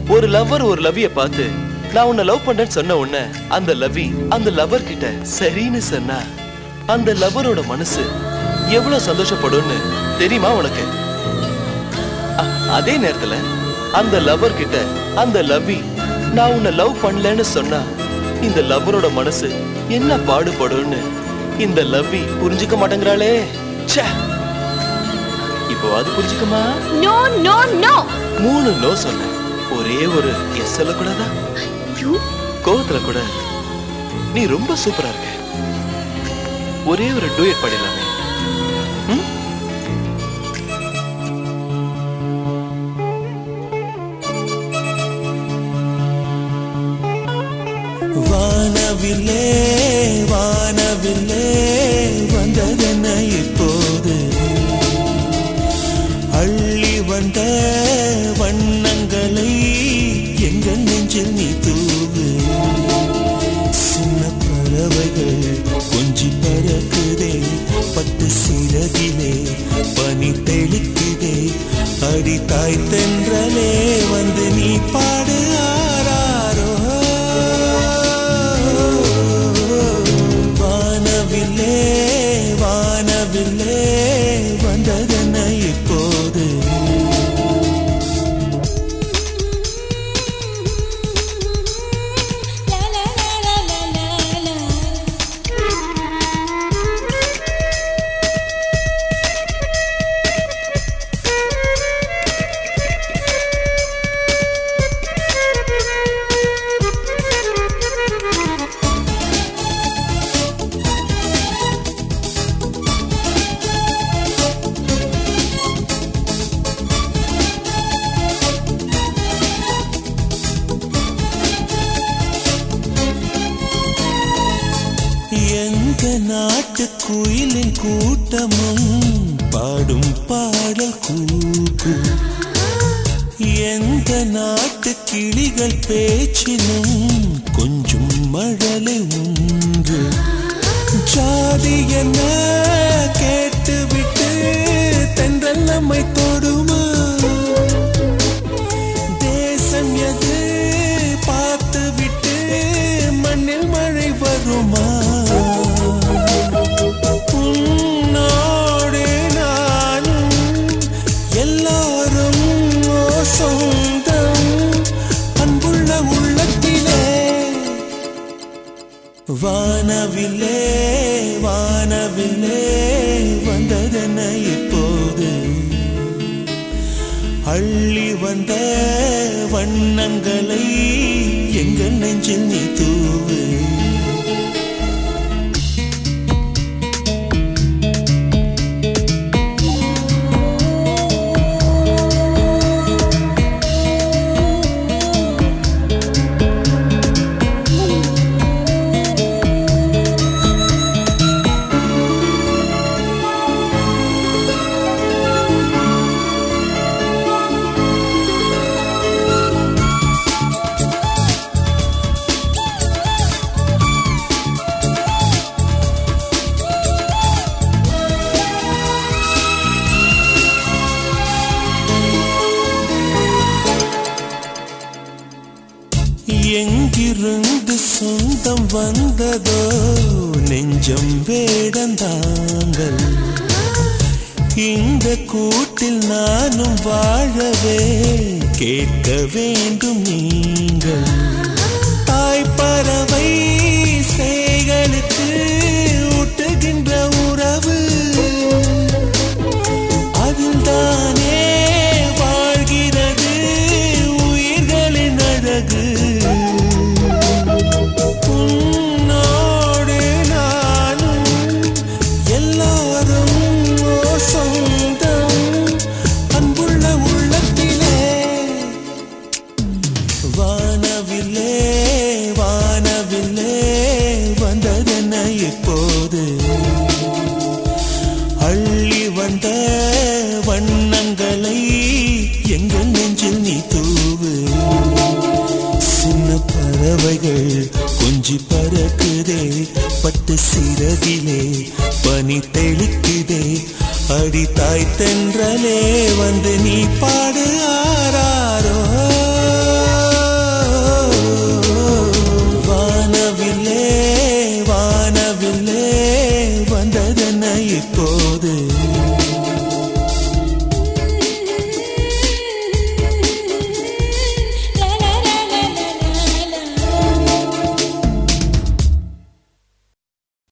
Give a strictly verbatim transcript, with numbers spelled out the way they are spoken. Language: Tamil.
ஒரு லவ்வர் ஒரு லவ்விய பார்த்து நான் உன்னை லவ் பண்றேன்னு சொன்ன உடனே அந்த லவ்வி அந்த லவ்வர் கிட்ட சரின்னு சொன்னா அந்த லவ்வரோட மனசு எவ்வளவு சந்தோஷப்படும்னு தெரியுமா உனக்கு? அதே நேரத்துல அந்த லவ்வர் கிட்ட அந்த லவ்வி நான் உன்னை லவ் பண்ணலன்னு சொன்னா இந்த லவ்வரோட மனசு என்ன பாடுபடும்னு இந்த லவ்வி புரிஞ்சுக்க மாட்டேங்கிறாளே. இப்போ அது புரிஞ்சுக்குமா? No no no. மூணு நோ சொன்ன, ஒரே ஒரு எஸ் சொல்ல கூடாதா? கோவத்துல கூட நீ ரொம்ப சூப்பரா இருக்க. ஒரே ஒரு டூயட் பாடிடலாமே. வானவில்லே வானவில்லே வந்ததென்ன இப்போது, அள்ளி வந்த வண்ணங்களை எங்கள் நெஞ்சில் நீ தூவு. சின்ன பறவைகள் கொஞ்சி பறக்குதே, பட்டு சிறகிலே பனி தெளிக்குதே, அடி தாய் தென்றலே வந்து நீ பாடு ஆராரோ. வானவில்லே வானவில்லே வந்ததென்ன இப்போது. எந்த நாட்டு குயிலின் கூட்டமும் பாடும் பாடல் கூக்கு, எந்த நாட்டு கிளிகள் பேச்சினும் கொஞ்சம் மழலை உண்டு. ஜாதி என்ன கேட்டுவிட்டு தென்றல் நம்மை தொடுமா, தேசம் எது பார்த்து விட்டு மண்ணில் மழை வருமா. உன்னோடு நானும் எல்லாரும் சொந்தம், அன்புள்ள உள்ளத்திலே. வானவில்லே வானவில்லே வந்ததென்ன இப்போது, அள்ளி வந்த வண்ணங்களை எங்கள் நெஞ்சில் நீ தூவு. எங்கிருந்து சொந்தம் வந்ததோ நெஞ்சம் வேடந்தாங்கள், இந்த கூட்டில் நானும் வாழவே கேட்க வேண்டும் நீங்கள். தாய் பறவை சேய்களுக்கு ஊட்டுகின்ற உறவு, அதில்தானே வாழ்கிறது உயிர்களின் அழகு. உன்னோடு நானும் எல்லாரும் சொந்தம், அன்புள்ள உள்ளத்திலே. வானவில்லே வானவில்லே வந்ததென்ன இப்போது, அள்ளி வந்த வண்ணங்களை எங்கள் நெஞ்சில் நீ தூவு. சின்ன பறவைகள் கொஞ்சி பறக்குதே, பட்டு சிறகிலே பனி தெளிக்குதே, அடி தாய் தென்றலே வந்து நீ பாடு ஆராரோ. தேவையில்லை.